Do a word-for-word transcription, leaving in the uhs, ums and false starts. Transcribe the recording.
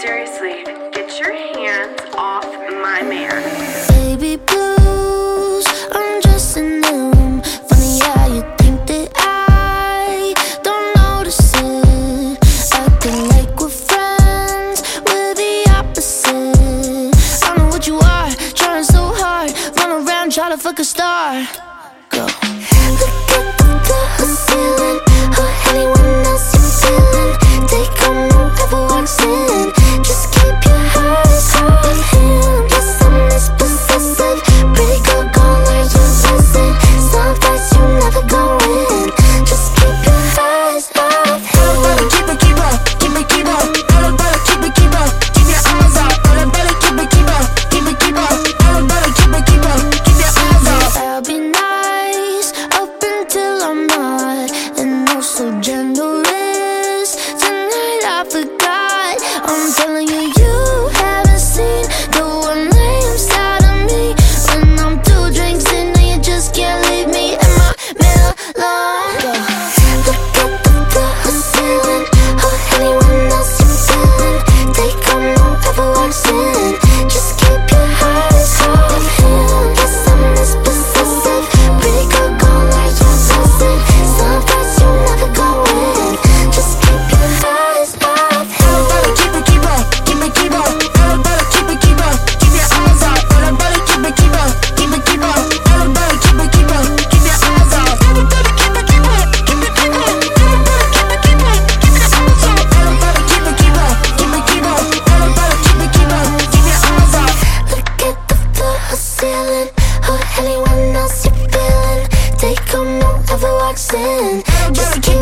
seriously, get your hands off my man. Baby blues, I'm just in them. Funny how you think that I don't notice it. Acting like we're friends, we're the opposite. I know what you are, trying so hard. Run around, try to fuck a star. Go. Look at the ceiling. Oh, anyone else you feeling? Take on whoever walks in. Just keep your eyes on him. Yes, I'm this possessive. Pretty girl gone like you listen. Some fights you never go in. Just keep your eyes off him. Better keep it, keep up, keep it, keep up. Better, better keep it, keep up. Keep your eyes up. Better, better keep it, keep up, keep it, keep up. Better, better keep it, keep up. Keep your eyes up. I'll be nice up until I'm not, and oh so generous. Tonight I forgot. I'm telling you, you haven't seen the one name side of me. When I'm two drinks in, and you just can't leave me in my middle line. Look at the, the ceiling. Oh, anyone else you feeling? Take on whoever walks in. Just keep your eyes off him. Yes, I'm this possessive. Pretty girl gone like you listen. Some fights you never go in. Just keep your eyes off him. Better keep it, keep up, keep it, keep up. Better, better keep it, keep up. Keep your eyes up. Better, better keep it, keep up. Keep it, keep up. Better, better keep it, keep up. Keep your eyes up. Better, better keep it, keep up. Keep it, keep up. Better, better keep it, keep up. Keep your eyes up. Better, better keep it, keep up. Keep it, keep up. Better, better keep it, keep up. Keep your eyes up. Look at the floor ceiling. Oh, anyone else you feeling? Take on whoever walks in. Just keep